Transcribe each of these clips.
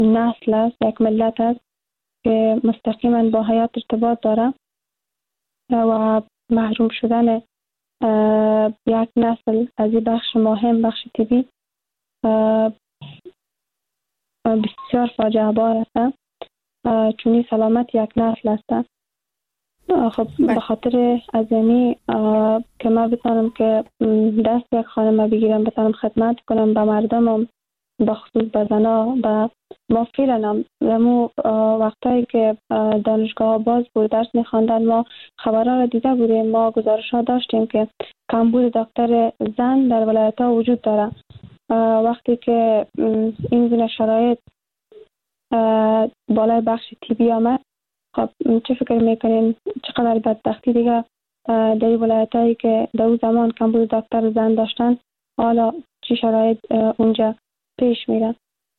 نسل است، یک ملت است که مستقیما با حیات ارتباط داره و محروم شدن یک نسل از این بخش مهم، بخش طبی، بسیار فاجعه بار است، چون سلامت یک نسل است. خب به خاطر ازمی که من بتانم که دست یک خانم بگیرم، بتانم خدمت کنم به مردمم، به خصوص به زنا، به ما فعلا همو وقتایی که دانشگاه باز بود درس میخواندن ما خبرها را دیده بودیم، ما گزارش ها داشتیم که کمبود دکتر زن در ولایت ها وجود داره. وقتی که این گونه شرایط بالای بخش طبی آمد، خب چه فکر میکنین چقدر بدبختی دیگه در ولایت هایی که در اون زمان کمبود دکتر زن داشتن، حالا چه شرایط اونجا پیش میرن.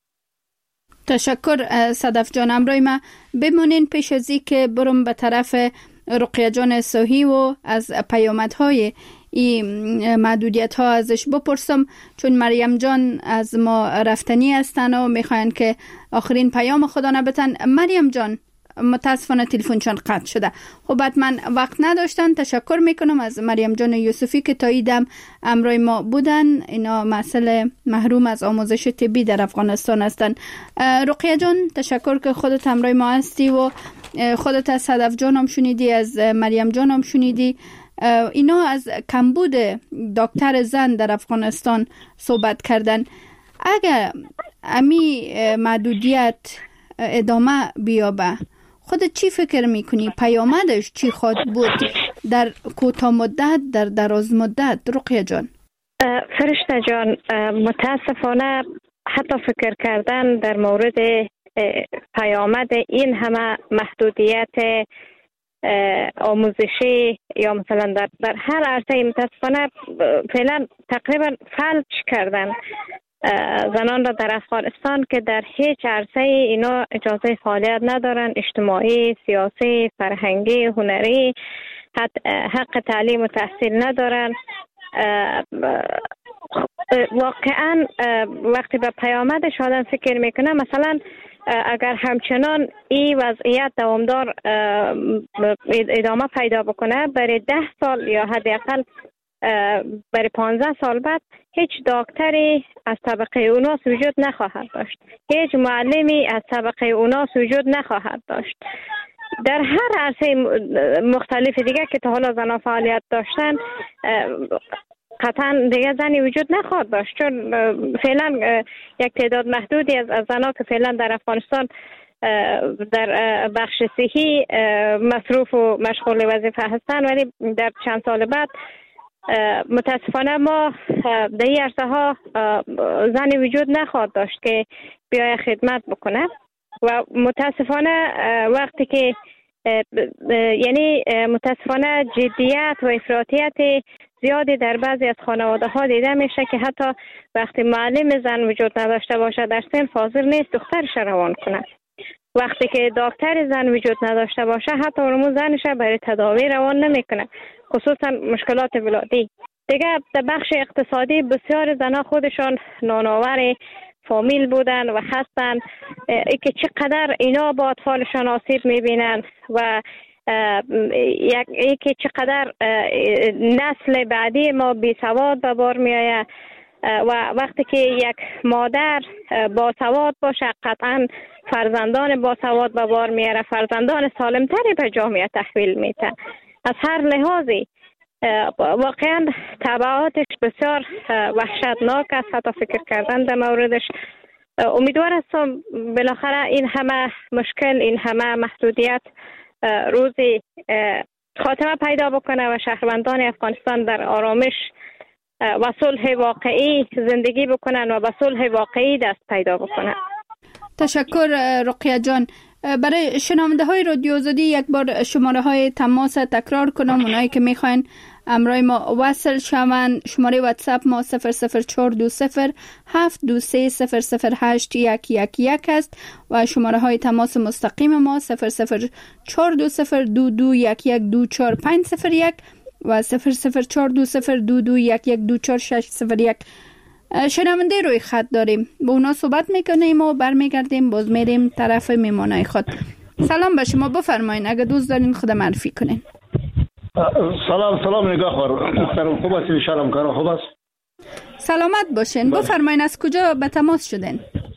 تشکر صدف جان. امروی ما بمونین پیش از که برم به طرف رقیه جان صحی و از پیامدهای این محدودیت ها ازش بپرسم، چون مریم جان از ما رفتنی هستن و میخواین که آخرین پیام خدا نبتن. مریم جان متاسفانه تلفنشان قطع شده. خب من وقت نداشتن. تشکر میکنم از مریم جان یوسفی که تا ایدم امروی ما بودن. اینا مسئله محروم از آموزش طبی در افغانستان هستن. رقیه جان تشکر که خودت امروی ما هستی و خودت از صدف جان هم شنیدی، از مریم جان هم شنیدی. اینا از کمبود دکتر زن در افغانستان صحبت کردن. اگر امی محدودیت ادامه بیابه، خودت چی فکر میکنی؟ پیامدش چی خواهد بود در کوتاه مدت، در دراز مدت؟ رقیه جان. فرشته جان، متاسفانه حتی فکر کردن در مورد پیامد این همه محدودیت آموزشی یا مثلا در هر عرصه متاسفانه فعلا تقریبا فلج کردن زنان را در افغانستان که در هیچ عرصه اینا اجازه فعالیت ندارن، اجتماعی، سیاسی، فرهنگی، هنری، حق تعلیم و تحصیل ندارن. واقعا وقتی به پیامدش آدم فکر میکنه، مثلا اگر همچنان این وضعیت دوامدار ادامه پیدا بکنه، برای 10 سال یا حداقل برای 15 سال بعد هیچ دکتری از طبقه اوناس وجود نخواهد داشت، هیچ معلمی از طبقه اوناس وجود نخواهد داشت. در هر عرصه مختلف دیگه که تا حالا زنان فعالیت داشتن، قطعا دیگه زنی وجود نخواهد داشت، چون فعلا یک تعداد محدودی از زنان که فعلا در افغانستان در بخش صحی مصروف و مشغول وظیفه هستن، ولی در چند سال بعد متاسفانه ما در این عرصه ها زنی وجود نخواهد داشت که بیای خدمت بکنه. و متاسفانه وقتی که یعنی متاسفانه جدیت و افراطیت زیادی در بعضی از خانواده ها دیده میشه که حتی وقتی معلم زن وجود نداشته باشه در سن حاضر نیست دخترش روان کنه. وقتی که دکتر زن وجود نداشته باشه حتی اونمو زنش برای تداوی روان نمیکنه، خصوصا مشکلات ولادی. دیگه در بخش اقتصادی بسیار زنها خودشان نانآور فامیل بودن و هستن، ای که چقدر اینا با اطفالشان آسیب میبینن و ای که چقدر نسل بعدی ما بی سواد به بار میآید. و وقتی که یک مادر با سواد باشه قطعا فرزندان با سواد به بار میاره، فرزندان سالمتری به جامعه تحویل میده. از هر لحاظی واقعا تبعاتش بسیار وحشتناک است، حتی فکر کردن در موردش. امیدوار هستم بالاخره این همه مشکل، این همه محدودیت روزی خاتمه پیدا بکنه و شهروندان افغانستان در آرامش و صلح واقعی زندگی بکنن و به صلح واقعی دست پیدا بکنن. تشکر رقیه جان. برای شنونده های رادیو آزادی یک بار شماره های تماس تکرار کنم. اونایی که میخواین امروی ما وصل شوند، شماره واتساپ ما 0042072300811 است و شماره های تماس مستقیم ما 0042022112450 و 0042022112461. شنونده روی خط داریم، با اونا صحبت میکنیم و برمیگردیم باز میریم طرف میمانای خود. سلام به شما، بفرمایید اگه دوست دارین خود معرفی کنین. سلام نگاه خور محترم، خوب است؟ انشاءالله کار خوب است. سلامت باشین. بفرمایید از کجا به تماس شدین؟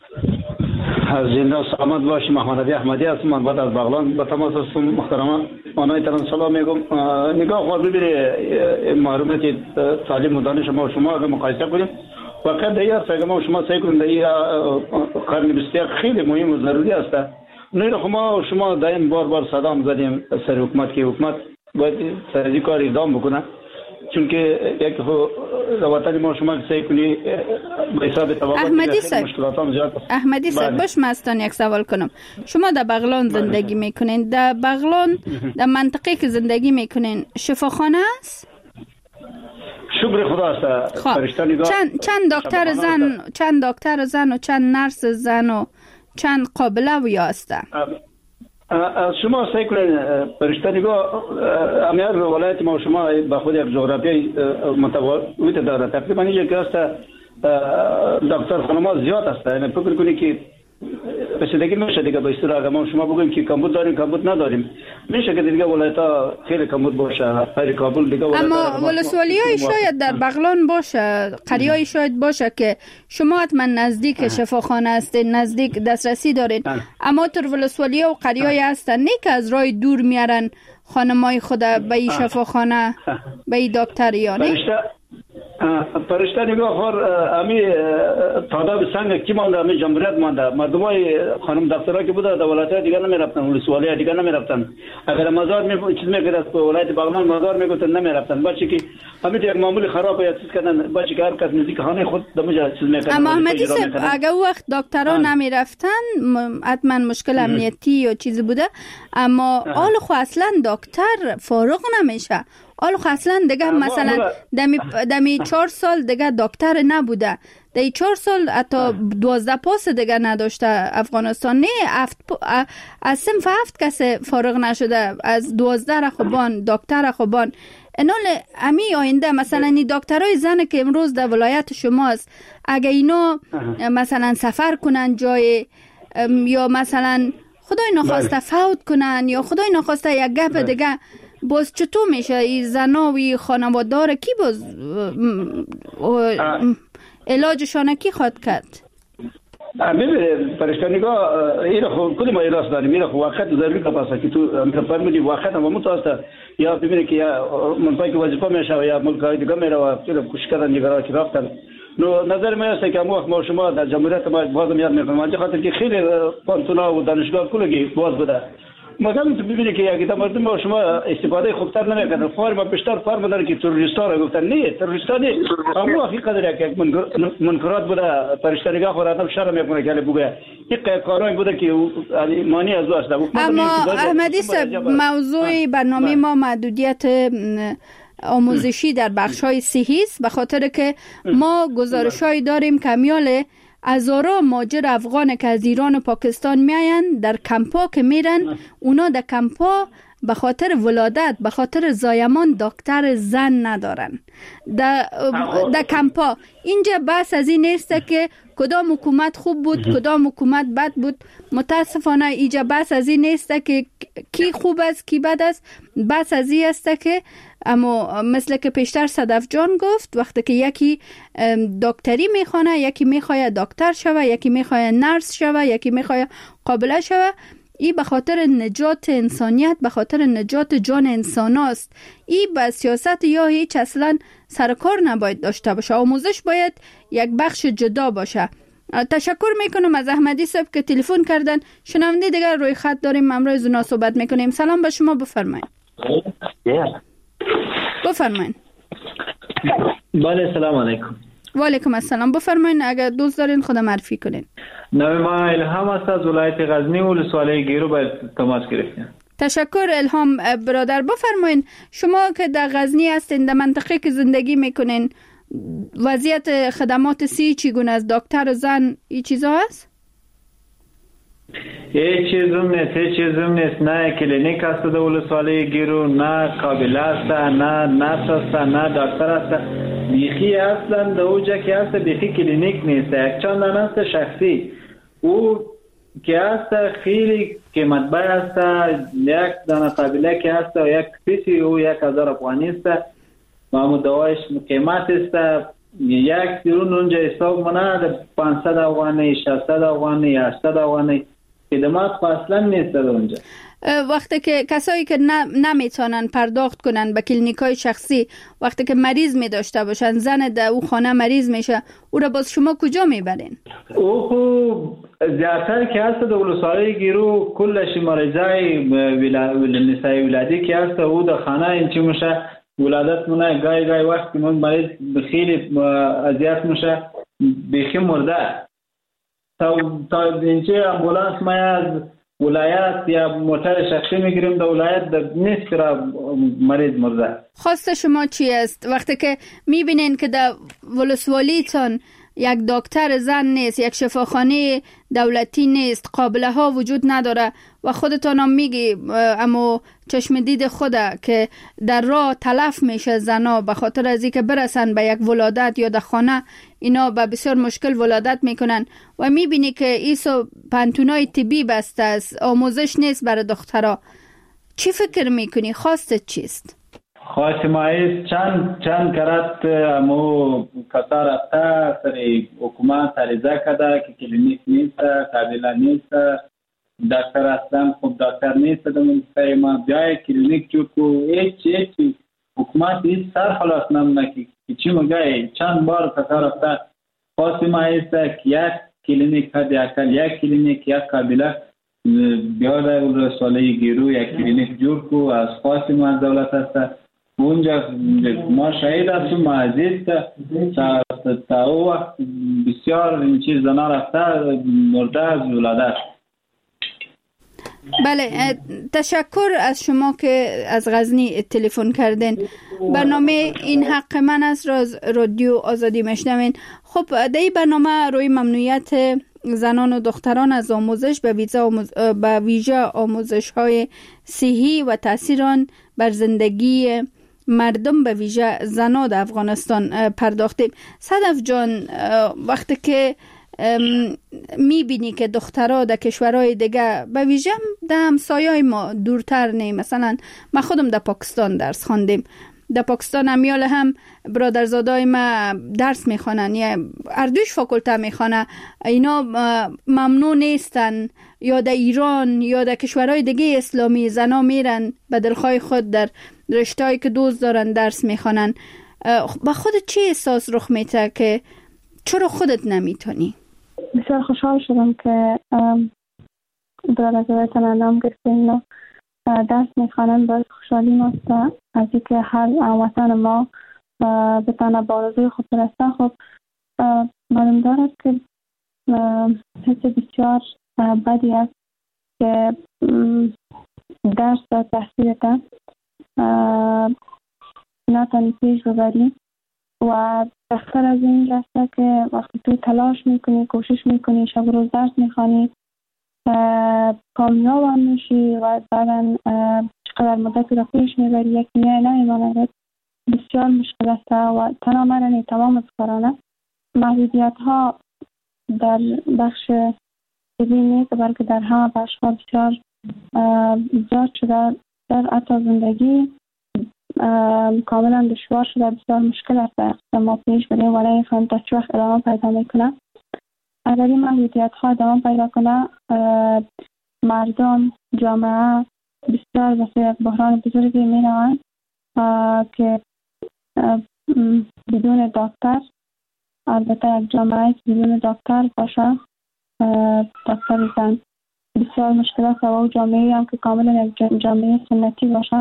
از زنده سلامت باشی. محمد علی احمدی هستم، من بعد از بغلان به تماس هستم. محترم آنایتان سلام میگم. نگاه خور ببینید معلومات تعلیم و دانش ما و شما اگه مقایسه کنیم واقعا دیگر اگه ما و شما سعی کنیم در قرن 21 خیلی مهم و ضروری است. نه خب ما و شما دائم بار صدا زدیم سر حکومت که حکومت باید سر کار اقدام بکنه، چون که یک وطن ما شما سعی کنی به حساب توافق مشکلات هم زیاد است. احمدی صاحب باش مستان یک سوال کنم. شما در بغلان زندگی میکنین، در بغلان در منطقه که زندگی میکنین شفاخانه است؟ شکر خدا است. خب چند دکتر زن و چند نرس زن و چند قابله ویا است؟ شما سعی کنید پرشتنگاه امیار ولایت ما شما با خود یک جغرافیای متفاوت داره. تقریبا یک است دکتر خانم‌ها زیاد است. یعنی فکر کنید که رسیدگی میشه دیگه به اصطلاح اگه ما شما بگیم که کمبود داریم کمبود نداریم میشه که دیگه ولایت‌ها خیلی کمبود باشه. خیلی کابل دیگه اما ولسوالی‌های شاید در بغلان باشه، قریه‌ای شاید باشه که شما حتما نزدیک شفاخانه هستین، نزدیک دسترسی دارین. اما تر ولسوالی‌ها و قریه‌ای هستن نه که از راه دور میارن خانمای خود به این شفاخانه به این دکتر یا نه. پرشته نگاه خور امی تعداد سنگ کی مانده، امی جمهوریت مانده. مردمای خانم دکترها که بوده در ولایت دیگر نمی رفتن، ولسوالی دیگر نمی رفتن. اگر مزار چیز میگرفت ولایت بغلان مزار میگفتن نمی رفتن. بچه که همین یک معمولی خراب یا چیز کردن، بچه که هر کس نزدیک خانه خود دمجا چیز میکنن. اما احمدی صاحب اگر وقت دکترها نمی رفتن حتما مشکل امنیتی یا چیزی بوده، اما حال خو اصلا دکتر فارغ نمیشه. حالا اصلا دیگه مثلا دمی 4 سال دیگه دکتر نبوده، دی 4 سال حتی 12 پاس دیگه نداشته افغانستان. نه از صنف 7 کس فارغ نشده، از 12 خوبان دکتر خوبان. انال امی آینده مثلا این دکترای زن که امروز در ولایت شماست اگه اینا مثلا سفر کنن جای یا مثلا خدای نخواسته فوت کنن یا خدای نخواسته یک گپ دیگه، باز چطور میشه این زناوی خانوادار کی باز علاجشان کی خواد کرد؟ ببینید پرشتنگاه اینا خود کلی ما ایراس داریم. اینا خود وقت ضروری که پاسه که تو فرمودی وقت هم متوسط یا ببینید که یا منطقه که وظیفه میشه یا ملکای دیگه میره و خیلی کوشش کردن نگران که رفتن. نظر من است که ما شما در جمهوریت ما بازم یاد میکنم چه خاطر که خیلی پانتونا و دانشگاه کلی باز بوده. مثلا تو ببینید که یک مردم با شما استفاده خوبتر نمیکنن. فارم بیشتر فارم داره که تروریستا را گفتن نه تروریستا نه، اما حقیقت داره که منکرات بوده. پرشتنگاه خود آدم شرم میکنه که بگه یک کارایی بوده که مانی از است. اما احمدی صاحب موضوع برنامه ما محدودیت آموزشی در بخش‌های صحی است، به خاطر که ما گزارش‌هایی داریم که میاله هزارا مهاجر افغان که از ایران و پاکستان میاین در کمپا که میرن، اونا در کمپا به خاطر ولادت به خاطر زایمان دکتر زن ندارن در کمپا. اینجا بحث از این نیست که کدام حکومت خوب بود کدام حکومت بد بود. متاسفانه اینجا بحث از این نیست که کی خوب است کی بد است. بحث از این است که اما مثل که پیشتر صدف جان گفت وقتی که یکی دکتری میخوانه، یکی میخواه دکتر شوه، یکی میخواه نرس شوه، یکی میخواه قابله شوه، ای به خاطر نجات انسانیت، به خاطر نجات جان انسان است. ای به سیاست یا هیچ اصلا سرکار نباید داشته باشه. آموزش باید یک بخش جدا باشه. تشکر میکنم از احمدی صاحب که تلفن کردن. شنونده دیگر روی خط داریم، امروز اونا صحبت میکنیم. سلام به شما، بفرمایید. بفرمایید. بله سلام علیکم. و علیکم السلام. بفرمایید اگر دوست دارین خود معرفی کنین. نام ما الهام است از ولایت غزنی و ولسوالی گیرو به تماس گرفتیم. تشکر الهام برادر. بفرمایید شما که در غزنی هستین، در منطقه که زندگی میکنین، وضعیت خدمات صحی چگونه است؟ دکتر زن این چیزا هست؟ هیچ چیزم نیست. نه کلینیک است در ولسوالی گیرو، نه قابل است، نه نرس است، نه دکتر است. بیخی اصلا در اوجا که است بیخی کلینیک نیست. یک چند دانه است شخصی. او که است خیلی قیمتبای است. یک دانه قابله که است و یک پیسی او 1000 افغانی است و مدوایش قیمت است. یک درون اونجا حساب منه 500 افغانی، 600 افغانی، 800 افغانی. خدمات اصلا نیست در اونجا. وقتی که کسایی که نمیتونن پرداخت کنن به کلینیکای شخصی، وقتی که مریض می داشته باشن، زن در او خانه مریض میشه، او را باز شما کجا میبرین؟ او خوب زیادتر که هست در ولسوالی گیرو کلش مریضای نسای ولادی که هست او در خانه اینچی میشه ولادت مونه. گای وقتی من مریض خیلی اذیت میشه بیخی مرده. تا اینچه امبولانس ما از ولایت یا موتر شخصی میگیریم در ولایت در نیست را مریض مرده. خواست شما چی است وقتی که میبینین که در ولسوالیتان یک دکتر زن نیست، یک شفاخانه دولتی نیست، قابله ها وجود نداره و خودتان هم میگی اما چشم دید خوده که در راه تلف میشه زنا به خاطر از اینکه برسن به یک ولادت یا در خانه اینا به بسیار مشکل ولادت میکنن و میبینی که ایسو پانتونای طبی بسته است، آموزش نیست برای دخترها. چی فکر میکنی؟ خواستت چیست؟ خواست ما چند کرد امو کتا رفته سری حکومت عریضه کرده که کلینیک نیست، قابله نیست، دکتر اصلا خوب دکتر نیست در منطقه ما، بیای کلینیک جو کو هیچ حکومت هیچ سر خلاص نمونه که چی مگه چند بار کتا رفته. خواست ما است که یک کلینیک حداقل یک کلینیک یک قابله بیاد ولسوالی گیرو یک کلینیک جور کو. از خواست ما از دولت است اونجا ما شهید هستیم، ما عزیز تا او وقت بسیار این چیز زنا رفته مرده از ولادت. بله، تشکر از شما که از غزنی تلفن کردین. برنامه این حق من است رادیو آزادی میشنوین. خب در این برنامه روی ممنوعیت زنان و دختران از آموزش به ویژه آموزش های صحی و تاثیر آن بر زندگی مردم به ویژه زنان در افغانستان پرداختیم. صدف جان، وقتی که میبینی که دخترها در کشورهای دیگه به ویژه در همسایه‌های ما دورتر نه، مثلا ما خودم در پاکستان درس خواندیم، در پاکستان امیال هم برادرزادای ما درس میخوانن یا اردوش فاکولته میخوانه، اینا ممنوع نیستن. یا در ایران یا در کشورهای دیگه اسلامی زنا میرن به دلخواه خود در رشته‌ای که دوست دارن درس میخوانن. با خودت چه احساس رخ میده که چرا خودت نمیتونی؟ بسیار خوشحال شدم که برادرزادایتان نام گرفتین و درس میخوانن. باید خوشحالی ماست از اینکه هر وطن ما بتانه با آرزوی خود برسه. خب معلوم دارد که حس بسیار بدی است که درس و تحصیلت نتانی پیش ببری و بهتر از این رسته که وقتی تو تلاش میکنی، کوشش میکنی، شب و روز درس میخوانی، کامیاب هم میشی و بعدا چقدر مدت رو پیش میبری یک نیای نمیماند، بسیار مشکل است و تنها من تمام کارانه محدودیت ها در بخش طبی نیست بلکه در همه بخش ها بسیار زیاد شده. در حتی زندگی کاملا دشوار شده، بسیار مشکل است ما پیش بریم ولی این فهم تا چه وقت ادامه پیدا میکنه. اگر این محدودیت ها ادامه پیدا کنه، مردم، جامعه بسیار به یک بحران بزرگی می روند که بدون دکتر، البته یک جامعه بدون دکتر باشه، دکتر زن، بسیار مشکل است و جامعه هم که کاملا یک جامعه سنتی باشه.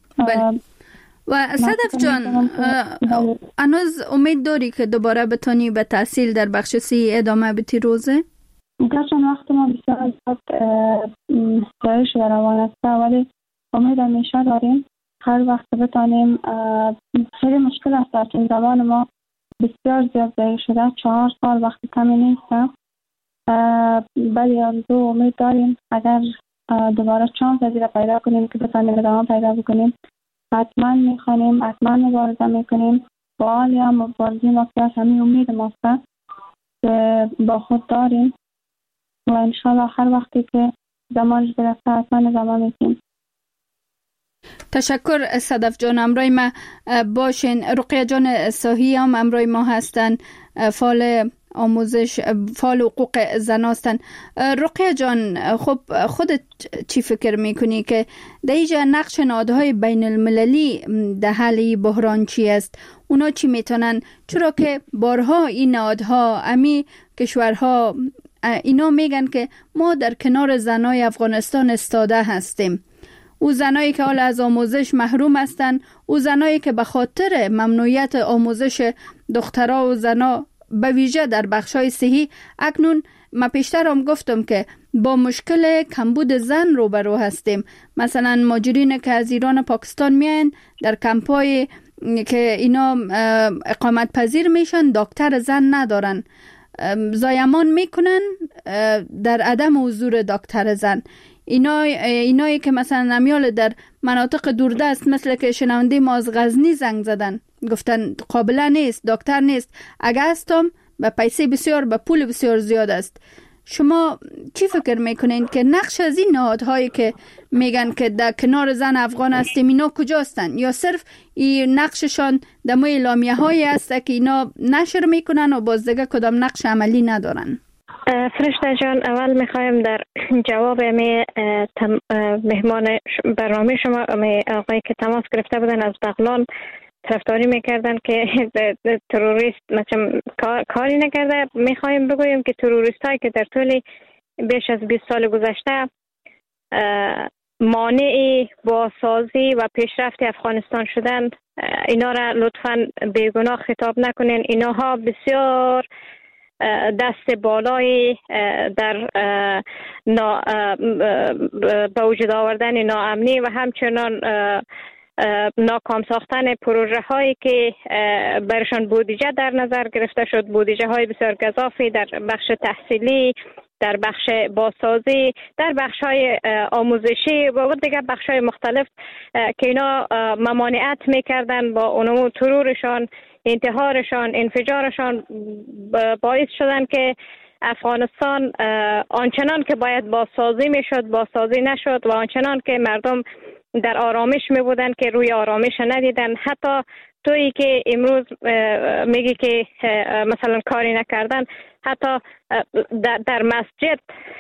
و صدف جان، هنوز امید داری که دوباره بتونی به تحصیل در بخش سی ادامه بدی روزه؟ گرچه وقت ما بسیار ضایع شده روان است ولی امید همیشه داریم هر وقت بتانیم. خیلی مشکل است چون زبان ما بسیار زیاد ضایع شده، 4 سال وقت کمی نیست ولی آرزو امید داریم اگر دوباره چانس از این پیدا کنیم که بتانیم ادامه پیدا بکنیم، حتما میخوانیم، حتما مبارزه میکنیم. با حالی هم مبارزه ما که همین امید ماست که با خود داریم و انشاءالله هر وقتی که زمانش برسه حتما ادامه میکنیم. تشکر صدف جان. امروی ما باشین. رقیه جان ساهی هم امروی ما هستن، فعال آموزش، فعال حقوق زن هستن. رقیه جان، خب خودت چی فکر میکنی که در اینجا نقش نهادهای بین المللی در حل بحران چی است؟ اونا چی میتونن؟ چرا که بارها این نهادها، امی کشورها اینا میگن که ما در کنار زنای افغانستان استاده هستیم. او زنایی که حال از آموزش محروم هستند، او زنایی که به خاطر ممنوعیت آموزش دخترها و زنا به ویژه در بخشای صحی، اکنون ما پیشتر هم گفتم که با مشکل کمبود زن روبرو هستیم. مثلا مهاجرین که از ایران و پاکستان میاین در کمپای که اینا اقامت پذیر میشن، دکتر زن ندارن، زایمان میکنن در عدم حضور دکتر زن. اینایی که مثلا نمیال در مناطق دوردست مثل که شنونده ما از غزنی زنگ زدن، گفتن قابل نیست، دکتر نیست، اگه هستم به پیسه بسیار، به پول بسیار زیاد است. شما چی فکر میکنین که نقش از این نهادهایی که میگن که در کنار زن افغان هستیم اینا کجاستن؟ یا صرف این نقششان در موی اعلامیه هایی است که اینا نشر میکنن و باز دیگه کدام نقش عملی ندارن؟ فرشته جان، اول میخوایم در جواب مهمان برنامه شما آقایی که تماس گرفته بودن از بغلان طرفداری میکردن که تروریست مثلا کاری نکرده، میخوایم بگوییم که تروریست هایی که در طول بیش از 20 سال گذشته مانع بازسازی و پیشرفت افغانستان شدن، اینا را لطفاً بیگناه خطاب نکنین. اینها بسیار دست بالای در به وجود آوردن ناامنی و همچنان ناکام ساختن پروژه هایی که برشان بودجه در نظر گرفته شد، بودجه های بسیار گزافی در بخش تحصیلی، در بخش بازسازی، در بخش های آموزشی و دیگر بخش های مختلف که اینا ممانعت میکردن با اونمو ترورشان، انتحارشان، انفجارشان باعث شدن که افغانستان آنچنان که باید بازسازی میشد بازسازی نشد و آنچنان که مردم در آرامش می بودن که روی آرامش ندیدن. حتی تویی که امروز میگی که مثلا کاری نکردن، حتی در مسجد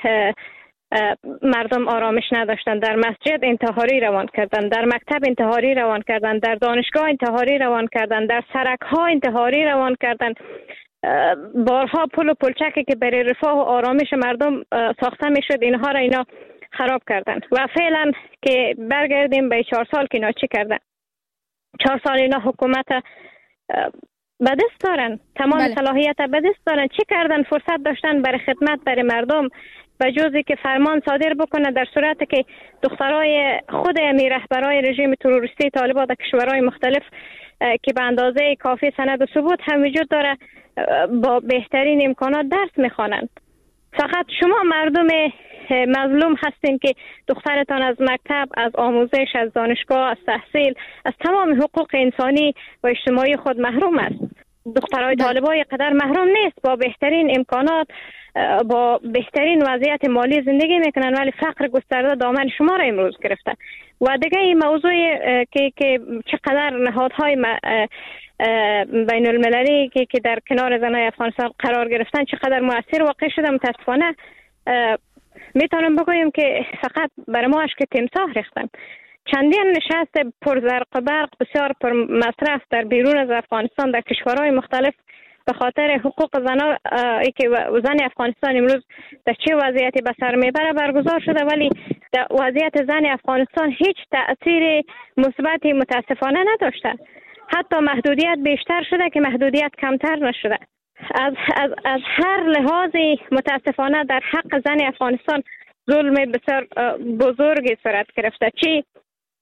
مردم آرامش نداشتن، در مسجد انتحاری روان کردن، در مکتب انتحاری روان کردن، در دانشگاه انتحاری روان کردن، در سرک ها انتحاری روان کردن. بارها پل و پلچکی که برای رفاه و آرامش مردم ساخته میشد، اینها را اینا خراب کردن. و فعلا که برگردیم به 4 سال که اینا چی کردن، 4 سال اینا حکومت به دست دارن، تمام صلاحیت به دست دارن. چی کردن؟ فرصت داشتن برای خدمت برای مردم، به جزی که فرمان صادر بکنه در صورتی که دخترای خود امیر رهبرای رژیم تروریستی طالبان در کشورهای مختلف که به اندازه کافی سند و ثبوت هم وجود داره با بهترین امکانات درس میخوانند. فقط شما مردم مظلوم هستین که دخترتان از مکتب، از آموزش، از دانشگاه، از تحصیل، از تمام حقوق انسانی و اجتماعی خود محروم است. دخترای طالبای قدر محروم نیست، با بهترین امکانات، با بهترین وضعیت مالی زندگی میکنن، ولی فقر گسترده دامن شما را امروز گرفته. و دیگه این موضوع که چقدر نهادهای بین المللی که در کنار زنای افغانستان قرار گرفتن چقدر مؤثر واقع شده، متاسفانه میتونم بگویم که فقط برای ما اشک تمساح ریختن. چندین نشست پرزرق و برق بسیار پر مصرف در بیرون از افغانستان در کشورهای مختلف به خاطر حقوق زنان که زن افغانستان امروز در چه وضعیتی به سر میبره برگزار شده، ولی در وضعیت زن افغانستان هیچ تأثیر مثبتی متاسفانه نداشته. حتی محدودیت بیشتر شده که محدودیت کمتر نشده. از هر لحاظی متاسفانه در حق زن افغانستان ظلم بسیار بزرگی صورت گرفته. چی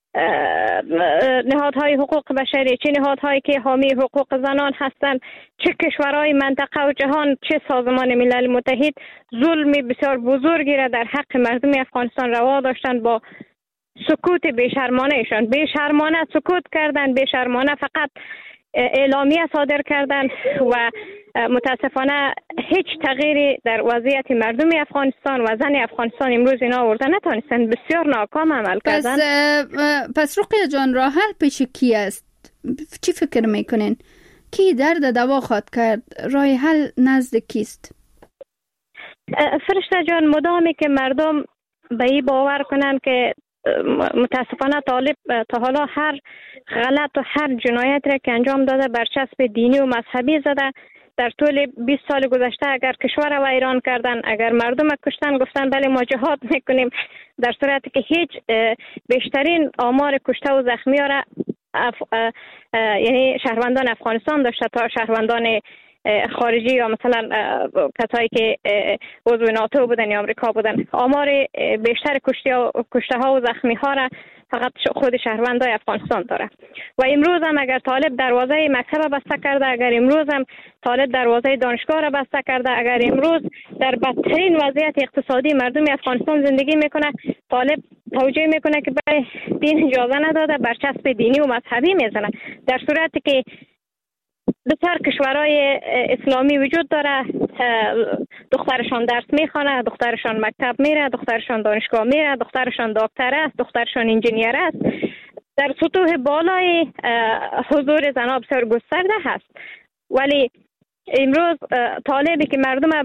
نهادهای حقوق بشری، چه نهادهایی که حامی حقوق زنان هستند، چه کشورهای منطقه و جهان، چه سازمان ملل متحد ظلم بسیار بزرگی را در حق مردم افغانستان روا داشتند. با سکوت بیشرمانهشان بیشرمانه سکوت کردند، بیشرمانه فقط اعلامیه صادر کردند و متاسفانه هیچ تغییری در وضعیت مردم افغانستان و زن افغانستان امروز اینا آورده نتونستند. بسیار ناکام عمل کردند. پس رقیه جان، راه حل پیش کی است؟ چی فکر میکنین؟ کی درد دوا خواهد کرد؟ راه حل نزد کیست؟ فرشته جان، مدامی که مردم به این باور کنن که متاسفانه طالب تا حالا هر غلط و هر جنایت را که انجام داده برچسب دینی و مذهبی زده. در طول 20 سال گذشته اگر کشور را ویران کردن، اگر مردم کشتن، گفتن بله ما جهاد میکنیم، در صورتی که هیچ بیشترین آمار کشته و زخمی را یعنی شهروندان افغانستان داشته تا شهروندان خارجی یا مثلا کسایی که عضو ناتو بودن یا آمریکا بودن. آمار بیشتر کشته ها و زخمی ها را فقط خود شهروندای افغانستان داره. و امروز هم اگر طالب دروازه مکتب بسته کرده، اگر امروز هم طالب دروازه دانشگاه را بسته کرده، اگر امروز در بدترین وضعیت اقتصادی مردم افغانستان زندگی میکنه، طالب توجیه میکنه که برای دین اجازه نداده، برچسب دینی و مذهبی میزنه. در صورتی که بسیار کشورهای اسلامی وجود داره، دخترشان درس میخوانه، دخترشان مکتب میره، دخترشان دانشگاه میره، دخترشان دکتر است، دخترشان انجینیر است. در سطوح بالای حضور زنها بسیار گسترده هست. ولی امروز طالبی که مردم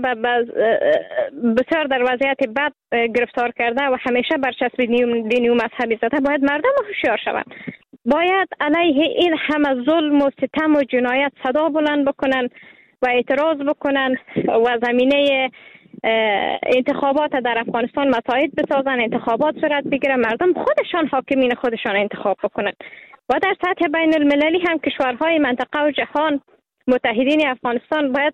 بسیار در وضعیت بد گرفتار کرده و همیشه برچسب دینی و مذهبی زده، باید مردم هوشیار شوند. باید علیه این همه ظلم و ستم و جنایت صدا بلند بکنن و اعتراض بکنن و زمینه انتخابات در افغانستان مساعد بسازن، انتخابات صورت بگیره، مردم خودشان حاکمین خودشان انتخاب بکنن. و در سطح بین المللی هم کشورهای منطقه و جهان متحدین افغانستان باید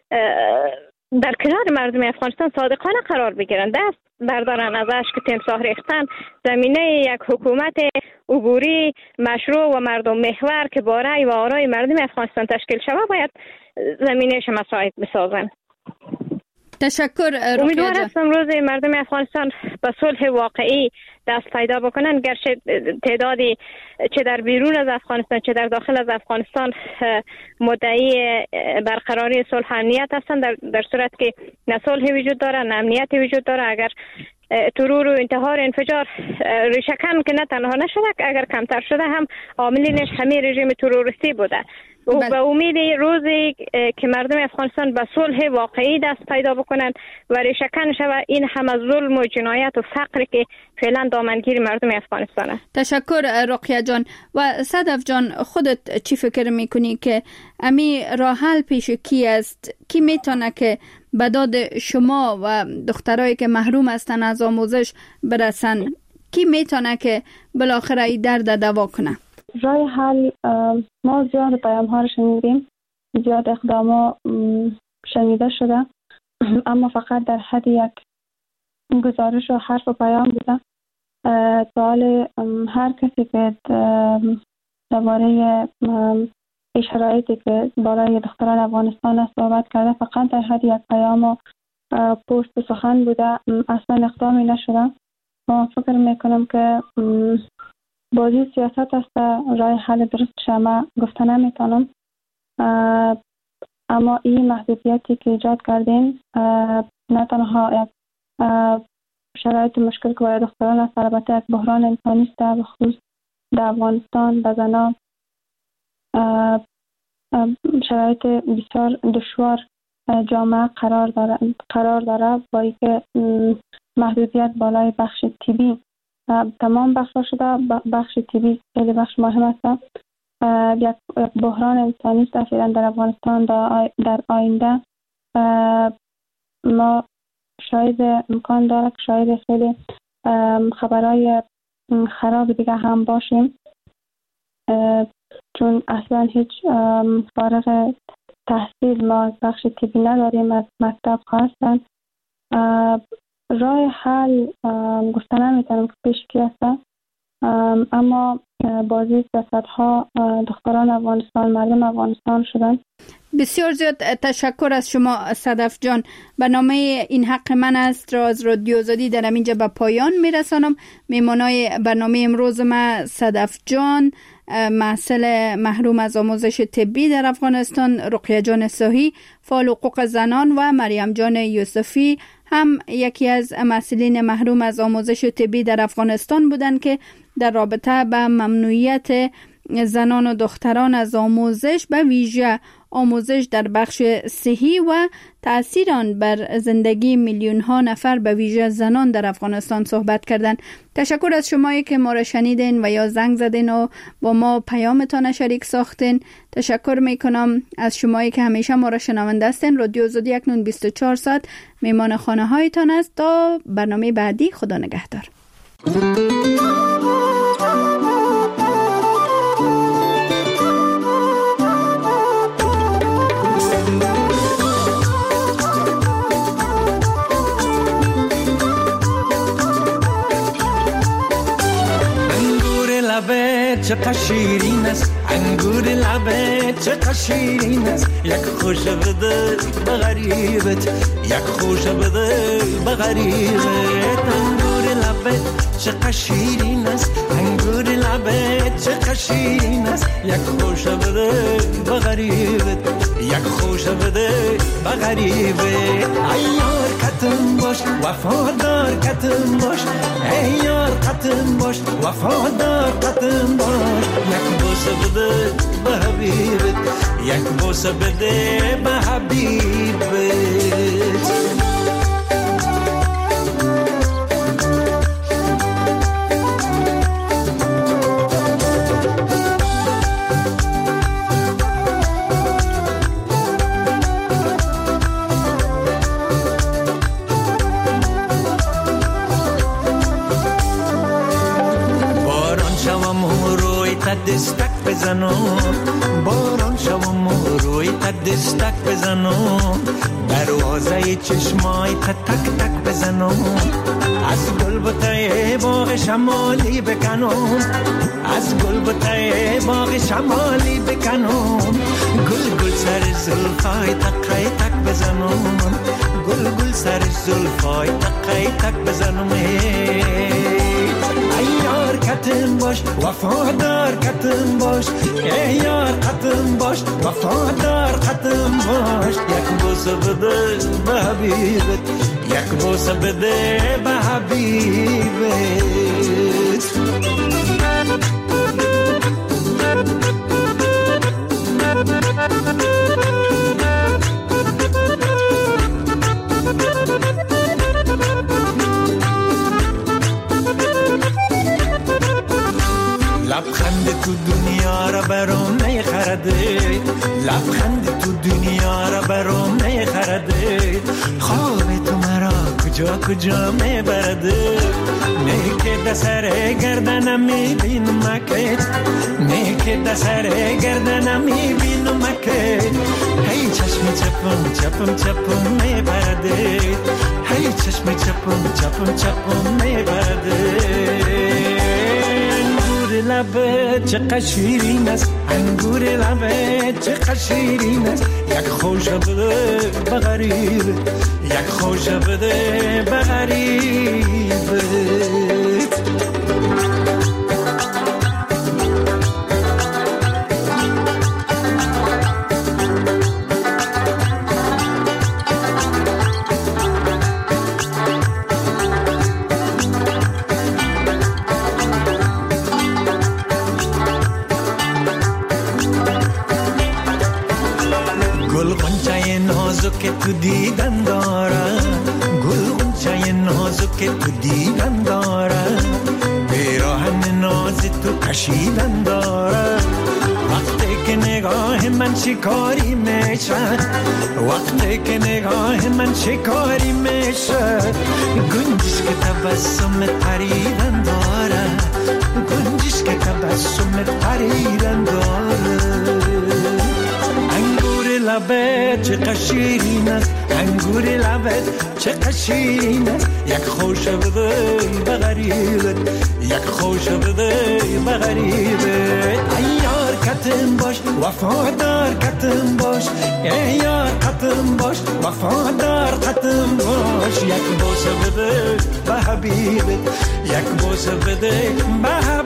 در کنار مردم افغانستان صادقانه قرار بگیرن، دست بردارن ازش که تمساح ریختن. زمینه یک حکومت عبوری مشروع و مردم محور که با رأی و آرای مردم افغانستان تشکیل شود باید زمینهش مساعد بسازن. تشکر. امیدوار هستم روز مردم افغانستان به صلح واقعی دست پیدا بکنن، گرچه تعدادی چه در بیرون از افغانستان چه در داخل از افغانستان مدعی برقراری صلح امنیت هستن. در صورت که نه صلح وجود داره نه امنیت وجود داره. اگر ترور و انتحار انفجار ریشه‌کن که نه تنها نشده، اگر کمتر شده هم عاملینش همین رژیم تروریستی بوده. و به امید روزی که مردم افغانستان به صلح واقعی دست پیدا بکنند و ریشه‌کن شود این همه ظلم و جنایت و فقر که فعلا دامنگیر مردم افغانستان است. تشکر رقیه جان. و صدف جان، خودت چی فکر میکنی که امی راه حل پیش کی است؟ کی میتونه که به داد شما و دخترایی که محروم هستن از آموزش برسن؟ کی میتونه که بالاخره این درد دوا کنه؟ راه حل ما زیاد پیام ها رو شنیدیم، زیاد اقدام شنیده شده، اما فقط در حد یک گزارش و حرف و پیام بوده. سوال هر کسی که درباره شرایطی که برای دختران افغانستان است صحبت کرده فقط در حد یک پیام و پست و سخن بوده، اصلا اقدامی نشده. ما فکر میکنم که بازی سیاست است، راه حل درست شما گفته نمیتونم، اما این محدودیتی که ایجاد کردین نه تنها یک شرایط مشکل که برای دختران است، البته یک بحران انسانی است به خصوص در افغانستان. به زنان شرایط بسیار دشوار جامعه قرار داره با اینکه محدودیت بالای بخش طبی تمام بخش شده. بخش طبی خیلی بخش مهم است. یک بحران انسانی است فعلا در افغانستان. در آینده ما شاید امکان داره که شاید خیلی خبرهای خراب دیگه هم باشیم، چون اصلا هیچ فارغ تحصیل ما از بخش طبی نداریم، از مکتب هستن. راه حل گفته نمیتونم که پیش کی هست، اما بازی سیاست‌ها دختران افغانستان، مردم افغانستان شدن. بسیار زیاد تشکر از شما صدف جان. برنامه این حق من است را از رادیو آزادی در اینجا به پایان میرسانم. میمانای برنامه امروز ما صدف جان، محصل محروم از آموزش طبی در افغانستان، رقیه جان صاحی فعال حقوق زنان و مریم جان یوسفی هم یکی از محصلین محروم از آموزش طبی در افغانستان بودند که در رابطه با ممنوعیت زنان و دختران از آموزش به ویژه آموزش در بخش صحی و تأثیر آن بر زندگی میلیون ها نفر به ویژه زنان در افغانستان صحبت کردند. تشکر از شمایی که ما را شنیدین و یا زنگ زدین و با ما پیامتان شریک ساختین. تشکر میکنم از شمایی که همیشه ما را شنونده هستین. رادیو آزادی اکنون 24 ساعت میمان خانه هایتان است. تا برنامه بعدی، خدا نگهدار. چقدر شیرین است انگور لبه، چقدر شیرین است یک خوش بده به غریبت، یک خوش بده به غریبت. انگور لبه چقدر شیرین است انگور لبه، چقدر شیرین است یک خوش بده به غریبت، یک خوش بده به غریبت. ای یار قطن باش وفادار قطن باش، ای یار قطن باش وفادار قطن باش. یک بوسه بده به حبیبت، یک بوسه بده به حبیبت. دستک بزنم باران شوم و روی تا دستک بزنم، دروازه چشمای تا تک تک بزنم، از گل بوته باغ شمالی بکنم، از گل بوته باغ شمالی بکنم، گل گل سر زلفای تقای تک بزنم، گل گل سر زلفای تقای تک بزنم. ای یار قطن باش وفادار قطن باش، ای یار قطن باش وفادار قطن باش. یک بوسه بده به حبیبت، یک بوسه بده به حبیبت. لبخند تو دنیا را برام میخرده، لبخند تو دنیا را برام میخرده، خواب تو مرا کجا کجا میبرده. نیکه دسر گردنم میبینم که، نیکه دسر گردنم میبینم که، هی چشم چپم چپم چپم میبرده، هی چشم چپم چپم چپم میبرده. لبه چقدر شیرین است انگور لبه چقدر شیرین است، یک خوش بده به غریب، یک خوش بده به غریبت. که تو دیدن داره، گل غنچه نازو که تو دیدن داره، پیراهن ناز تو کشیدن داره. وقتی که نگاه من شکاری میشه، وقتی که نگاه من شکاری میشه، گنجش که تبسم پریدن داره، گنجش که تبسم پریدن داره. لبه چقدر شیرین است انگور لبت چقدر شیرین است یک خوش بده به غریبت یک خوش بده به غریبت ای یار کتم باش وفادار کتم باش ای یار کتم باش وفادار کتم باش یک بوسه بده به حبیبت یک بوسه بده به